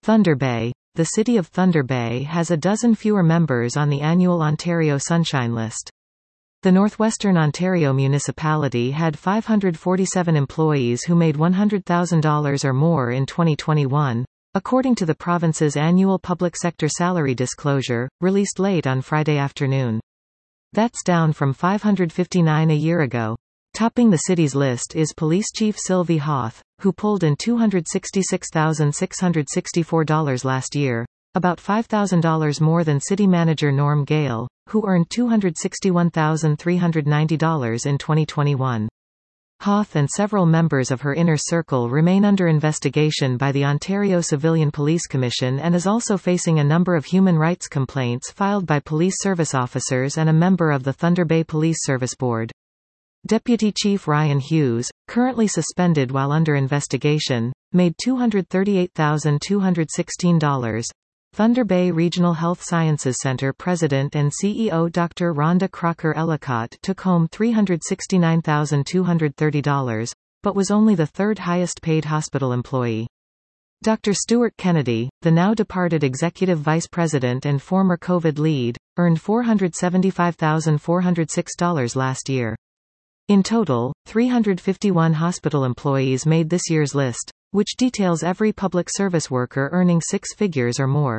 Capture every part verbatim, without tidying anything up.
Thunder Bay. The city of Thunder Bay has a dozen fewer members on the annual Ontario Sunshine List. The Northwestern Ontario municipality had five hundred forty-seven employees who made one hundred thousand dollars or more in twenty twenty-one, according to the province's annual public sector salary disclosure, released late on Friday afternoon. That's down from five hundred fifty-nine a year ago. Topping the city's list is Police Chief Sylvie Hoth, who pulled in two hundred sixty-six thousand six hundred sixty-four dollars last year, about five thousand dollars more than City Manager Norm Gale, who earned two hundred sixty-one thousand three hundred ninety dollars in twenty twenty-one. Hoth and several members of her inner circle remain under investigation by the Ontario Civilian Police Commission and is also facing a number of human rights complaints filed by police service officers and a member of the Thunder Bay Police Service Board. Deputy Chief Ryan Hughes, currently suspended while under investigation, made two hundred thirty-eight thousand two hundred sixteen dollars. Thunder Bay Regional Health Sciences Center President and C E O Doctor Rhonda Crocker-Ellicott took home three hundred sixty-nine thousand two hundred thirty dollars, but was only the third highest paid hospital employee. Doctor Stuart Kennedy, the now departed Executive Vice President and former COVID lead, earned four hundred seventy-five thousand four hundred six dollars last year. In total, three hundred fifty-one hospital employees made this year's list, which details every public service worker earning six figures or more.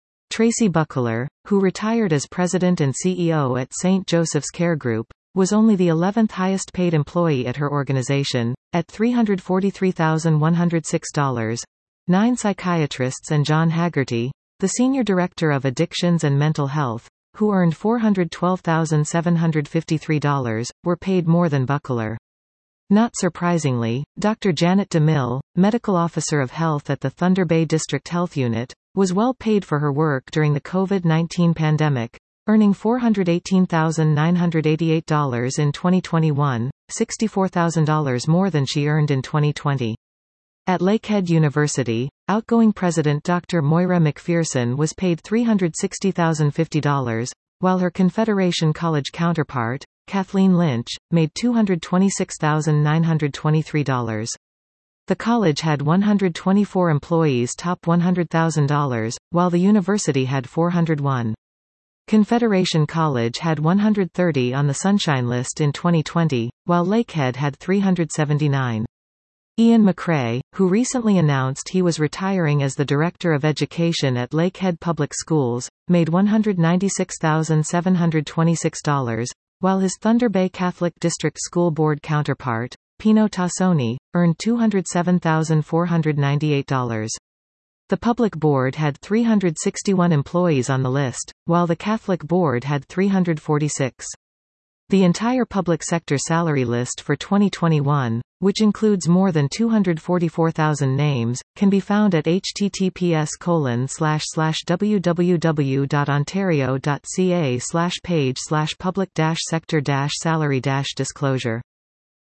Tracy Buckler, who retired as president and C E O at Saint Joseph's Care Group, was only the eleventh highest paid employee at her organization, at three hundred forty-three thousand one hundred six dollars. Nine psychiatrists and John Haggerty, the senior director of addictions and mental health, who earned four hundred twelve thousand seven hundred fifty-three dollars, were paid more than Buckler. Not surprisingly, Doctor Janet DeMille, medical officer of health at the Thunder Bay District Health Unit, was well paid for her work during the COVID nineteen pandemic, earning four hundred eighteen thousand nine hundred eighty-eight dollars in twenty twenty-one, sixty-four thousand dollars more than she earned in twenty twenty. At Lakehead University, outgoing president Doctor Moira McPherson was paid three hundred sixty thousand fifty dollars, while her Confederation College counterpart, Kathleen Lynch, made two hundred twenty-six thousand nine hundred twenty-three dollars. The college had one hundred twenty-four employees top one hundred thousand dollars, while the university had four hundred one. Confederation College had one hundred thirty on the Sunshine List in twenty twenty, while Lakehead had three hundred seventy-nine. Ian McCrae, who recently announced he was retiring as the Director of Education at Lakehead Public Schools, made one hundred ninety-six thousand seven hundred twenty-six dollars, while his Thunder Bay Catholic District School Board counterpart, Pino Tassoni, earned two hundred seven thousand four hundred ninety-eight dollars. The Public Board had three hundred sixty-one employees on the list, while the Catholic Board had three hundred forty-six. The entire public sector salary list for twenty twenty-one, which includes more than two hundred forty-four thousand names, can be found at https colon slash slash www.ontario.ca slash page slash public dash sector dash salary dash disclosure.